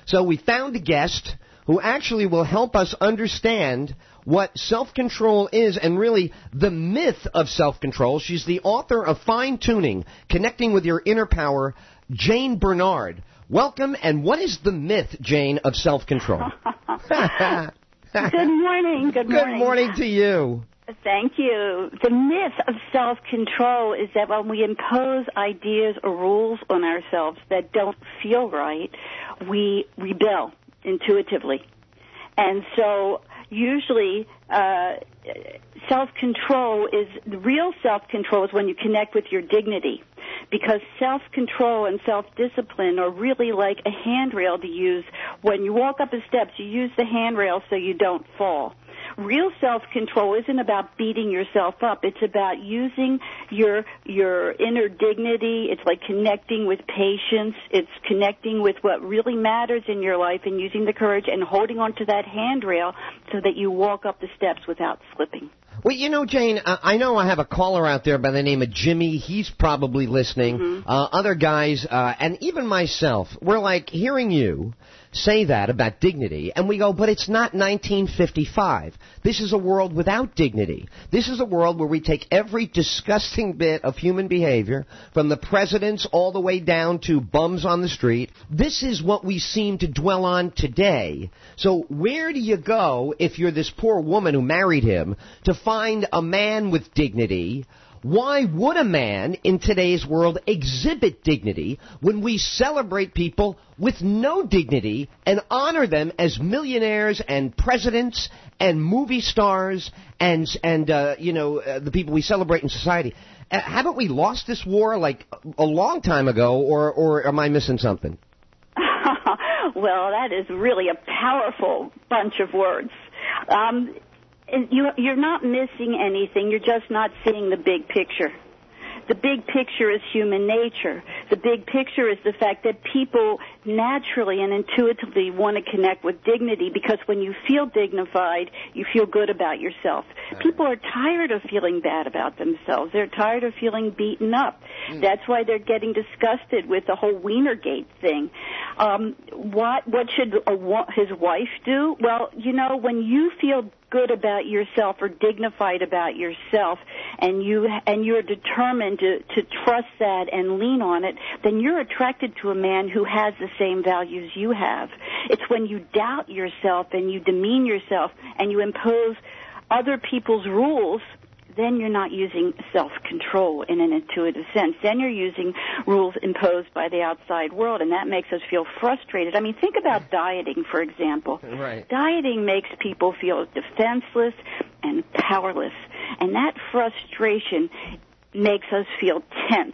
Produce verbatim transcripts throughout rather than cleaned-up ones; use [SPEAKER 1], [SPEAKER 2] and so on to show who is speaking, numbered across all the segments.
[SPEAKER 1] So we found a guest who actually will help us understand what self-control is and really the myth of self-control. She's the author of Fine Tuning, Connecting with Your Inner Power, Jane Bernard. Welcome, and what is the myth, Jane, of self-control?
[SPEAKER 2] Good morning. Good morning.
[SPEAKER 1] Good morning to you.
[SPEAKER 2] Thank you. The myth of self-control is that when we impose ideas or rules on ourselves that don't feel right, we rebel intuitively. And so usually uh, self-control is, the real self-control is when you connect with your dignity, because self-control and self-discipline are really like a handrail to use. When you walk up the steps, you use the handrail so you don't fall. Real self-control isn't about beating yourself up. It's about using your your inner dignity. It's like connecting with patience. It's connecting with what really matters in your life and using the courage and holding on to that handrail so that you walk up the steps without slipping.
[SPEAKER 1] Well, you know, Jane, I know I have a caller out there by the name of Jimmy. He's probably listening. Mm-hmm. Uh, other guys, uh, and even myself, we're like hearing you say that about dignity, and we go, but it's not nineteen fifty-five. This is a world without dignity. This is a world where we take every disgusting bit of human behavior, from the presidents all the way down to bums on the street. This is what we seem to dwell on today. So where do you go if you're this poor woman who married him to find a man with dignity? Why would a man in today's world exhibit dignity when we celebrate people with no dignity and honor them as millionaires and presidents and movie stars and, and uh, you know, uh, the people we celebrate in society? Uh, haven't we lost this war like a long time ago, or, or am I missing something?
[SPEAKER 2] Well, that is really a powerful bunch of words. Um And you, you're not missing anything. You're just not seeing the big picture. The big picture is human nature. The big picture is the fact that people naturally and intuitively want to connect with dignity, because when you feel dignified, you feel good about yourself. People are tired of feeling bad about themselves. They're tired of feeling beaten up. Mm. That's why they're getting disgusted with the whole Wienergate thing. Um, what, what should a, his wife do? Well, you know, when you feel good about yourself or dignified about yourself, and you and you're determined to, to trust that and lean on it, then you're attracted to a man who has the same values you have. It's when you doubt yourself and you demean yourself and you impose other people's rules, then you're not using self-control in an intuitive sense. Then you're using rules imposed by the outside world, and that makes us feel frustrated. I mean, think about dieting, for example.
[SPEAKER 1] Right.
[SPEAKER 2] Dieting makes people feel defenseless and powerless, and that frustration makes us feel tense.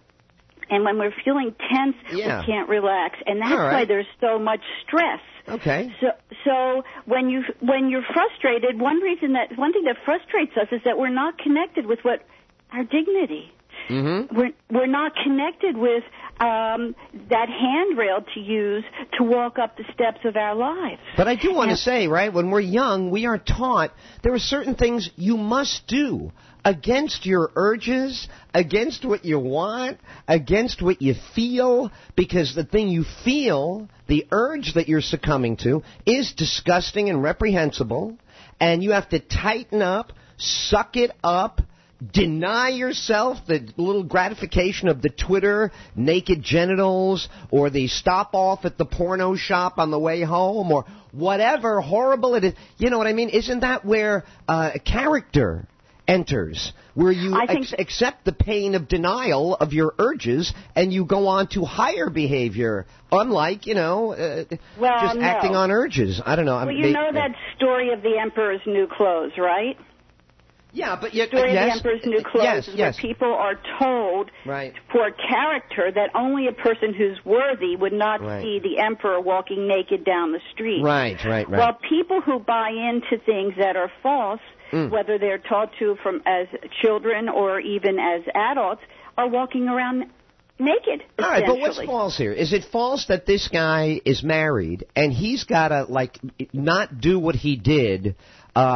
[SPEAKER 2] And when we're feeling tense,
[SPEAKER 1] yeah.
[SPEAKER 2] we can't relax, and that's
[SPEAKER 1] right.
[SPEAKER 2] why there's so much stress.
[SPEAKER 1] Okay.
[SPEAKER 2] So, so when you when you're frustrated, one reason that one thing that frustrates us is that we're not connected with what our dignity.
[SPEAKER 1] Mm-hmm.
[SPEAKER 2] We're we're not connected with um, that handrail to use to walk up the steps of our lives.
[SPEAKER 1] But I do want
[SPEAKER 2] and,
[SPEAKER 1] to say, right, when we're young, we are taught there are certain things you must do against your urges, against what you want, against what you feel, because the thing you feel, the urge that you're succumbing to, is disgusting and reprehensible, and you have to tighten up, suck it up, deny yourself the little gratification of the Twitter naked genitals, or the stop off at the porno shop on the way home, or whatever horrible it is. You know what I mean? Isn't that where uh, character enters, where you ex- accept the pain of denial of your urges and you go on to higher behavior, unlike, you know, uh,
[SPEAKER 2] well,
[SPEAKER 1] just
[SPEAKER 2] no.
[SPEAKER 1] acting on urges? I don't know.
[SPEAKER 2] Well,
[SPEAKER 1] I mean,
[SPEAKER 2] you know that story of the Emperor's New Clothes, right?
[SPEAKER 1] Yeah, but yet,
[SPEAKER 2] story
[SPEAKER 1] yes,
[SPEAKER 2] of the Emperor's New Clothes
[SPEAKER 1] yes,
[SPEAKER 2] is
[SPEAKER 1] yes.
[SPEAKER 2] where people are told
[SPEAKER 1] right.
[SPEAKER 2] for character that only a person who's worthy would not
[SPEAKER 1] right.
[SPEAKER 2] see the Emperor walking naked down the street.
[SPEAKER 1] Right, right, right.
[SPEAKER 2] Well, people who buy into things that are false, mm. whether they're taught to from as children or even as adults, are walking around naked.
[SPEAKER 1] All right, but what's false here? Is it false that this guy is married and he's got to, like, not do what he did uh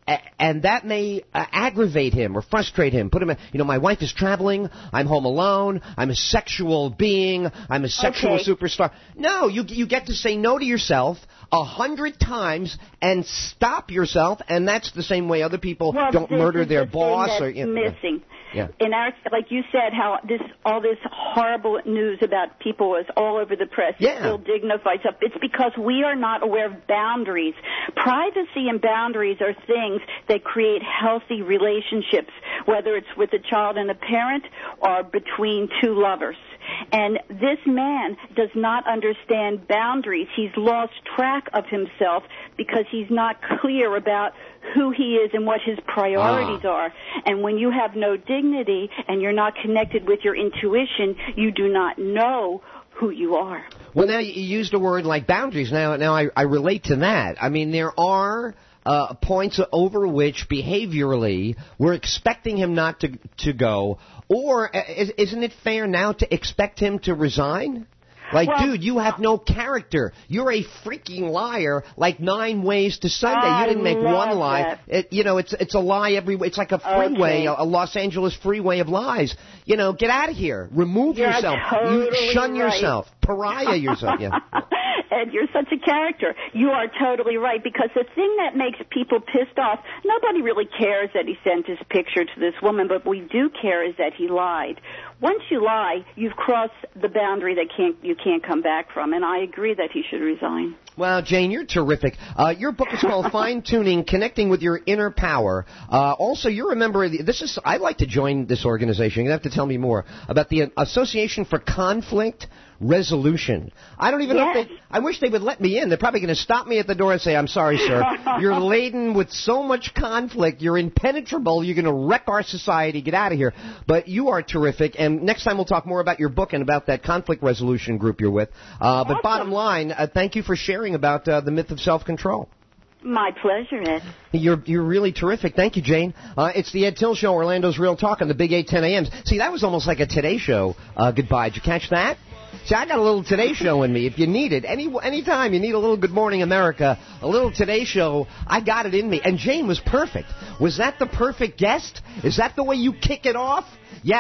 [SPEAKER 1] and that may uh, aggravate him or frustrate him. Put him in, you know, my wife is traveling, I'm home alone, I'm a sexual being, I'm a sexual
[SPEAKER 2] okay.
[SPEAKER 1] superstar. No, you you get to say no to yourself a hundred times and stop yourself, and that's the same way other people
[SPEAKER 2] well,
[SPEAKER 1] don't murder
[SPEAKER 2] is
[SPEAKER 1] their
[SPEAKER 2] the
[SPEAKER 1] boss
[SPEAKER 2] thing
[SPEAKER 1] or
[SPEAKER 2] that's
[SPEAKER 1] you know,
[SPEAKER 2] missing.
[SPEAKER 1] Yeah.
[SPEAKER 2] In our, like you said, how this all this horrible news about people is all over the press.
[SPEAKER 1] Yeah.
[SPEAKER 2] It still dignifies up. It's because we are not aware of boundaries. Privacy and boundaries are things that create healthy relationships, whether it's with a child and a parent or between two lovers. And this man does not understand boundaries. He's lost track of himself because he's not clear about who he is and what his priorities ah. are. And when you have no dignity and you're not connected with your intuition, you do not know who you are.
[SPEAKER 1] Well, now you used a word like boundaries. Now, now I, I relate to that. I mean, there are uh, points over which behaviorally we're expecting him not to to go. Or is, isn't it fair now to expect him to resign? Like, well, dude, you have no character. You're a freaking liar. Like Nine Ways to Sunday.
[SPEAKER 2] I
[SPEAKER 1] you didn't make one lie.
[SPEAKER 2] That.
[SPEAKER 1] It, you know, it's it's a lie every way. It's like a freeway,
[SPEAKER 2] okay.
[SPEAKER 1] a, a Los Angeles freeway of lies. You know, get out of here. Remove
[SPEAKER 2] You're
[SPEAKER 1] yourself.
[SPEAKER 2] Totally
[SPEAKER 1] you shun
[SPEAKER 2] right.
[SPEAKER 1] yourself. Pariah yourself. Yeah.
[SPEAKER 2] Ed, you're such a character. You are totally right, because the thing that makes people pissed off, nobody really cares that he sent his picture to this woman, but we do care is that he lied. Once you lie, you've crossed the boundary that can't you can't come back from, and I agree that he should resign.
[SPEAKER 1] Well, Jane, you're terrific. Uh, your book is called Fine Tuning, Connecting with Your Inner Power. Uh, also, you're a member of the, this is, I'd like to join this organization. You're going to have to tell me more about the Association for Conflict Resolution. I don't even
[SPEAKER 2] yes.
[SPEAKER 1] know if they, I wish they would let me in. They're probably going to stop me at the door and say, I'm sorry, sir. You're laden with so much conflict. You're impenetrable. You're going to wreck our society. Get out of here. But you are terrific. And next time we'll talk more about your book and about that conflict resolution group you're with. Uh, but
[SPEAKER 2] awesome.
[SPEAKER 1] bottom line, uh, thank you for sharing about uh, the myth of self-control.
[SPEAKER 2] My pleasure, Ed.
[SPEAKER 1] You're you're really terrific. Thank you, Jane. Uh, it's the Ed Till Show, Orlando's Real Talk on the Big eight ten A Ms. See, that was almost like a Today Show uh, goodbye. Did you catch that? See, I got a little Today Show in me. If you need it, any anytime you need a little Good Morning America, a little Today Show, I got it in me. And Jane was perfect. Was that the perfect guest? Is that the way you kick it off? Yeah.